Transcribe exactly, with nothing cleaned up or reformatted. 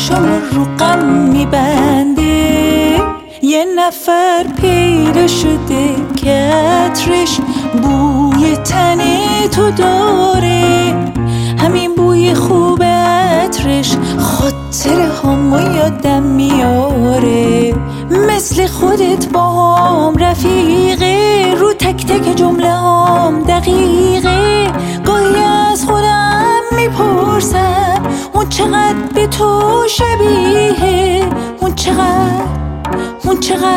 چشمون رو غم میبنده. یه نفر پیدا شده که عطرش بوی تن تو داره، همین بوی خوب عطرش خاطره هامو یادم میاره. مثل خودت با هم رفیقه، رو تک تک جمله هم دقیقه. گاهی از خودم میپرسم اون چقدر به تو شبیه، اون چقدر اون چقدر